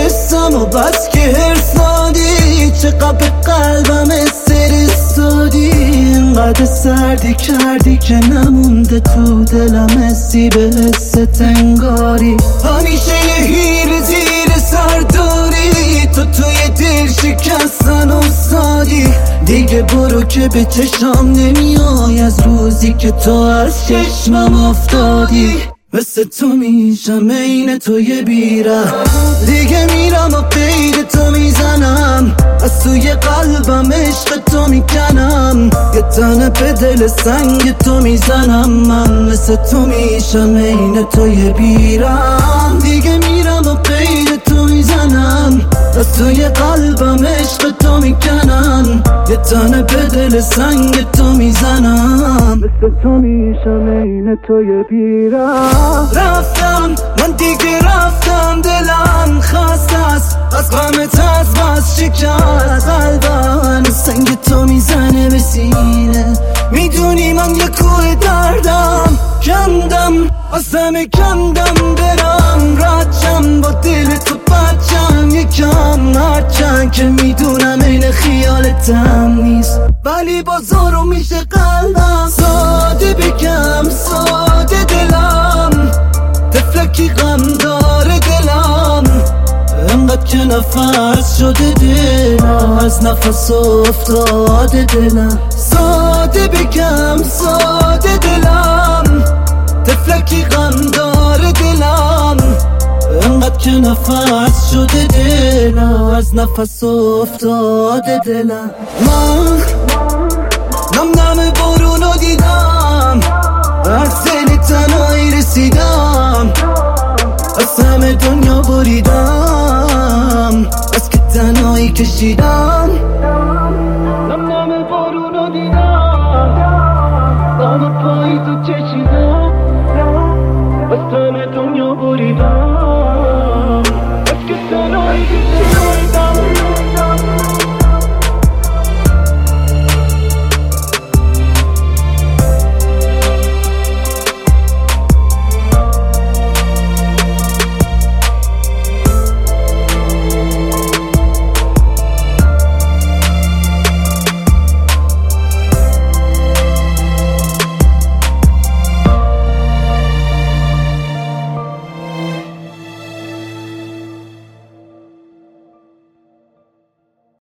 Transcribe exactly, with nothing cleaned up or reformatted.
حسم و بس که هرس نادی، چقدر به قلبم استرسادی، اینقدر سردی کردی که نمونده تو دلم حسی به حس تنگاری. همیشه یه هیر زیر سر داری، تو توی دل شکستن افتادی. دیگه برو که به چشام نمیای از روزی که تو از چشمم افتادی. مثل تو میشم عین تو یه بیره، دیگه میرم و قید تو میزنم، از توی قلبم عشق تو میکنم، یه تنه به دل سنگ تو میزنم. من مثل تو میشم عین تو یه بیره، دیگه میرم و قید تو میزنم، از توی قلبم عشق تو میکنم، یه تنه به دل سنگ تو میزنم. مثل تو میشم عین تو یه بیره. رفتم من دیگه رفتم، دلم خسته است از غمت، از بس شکست قلبم، سنگ تو میزنه به سینه. میدونی من یه کوه دردم، کندم از همه کندم، برم رچم با دل تو بچم یکم، هرچند که میدونم این خیالتم نیست، ولی بازارو میشه قلبم. ساده بگم ساده دلم، تفلکی غم داره دلم، انقدر که نفس شده دلم، از نفس افتاده دلم. ساده بگم ساده دلم، تفلکی غم داره دلم، انقدر که نفس شده دلم، از نفس افتاده دلم. من نم نم بارونو دیدم، از دل تنهایی رسیدم، از همه دنیا بریدم، از که تنهایی کشیدم.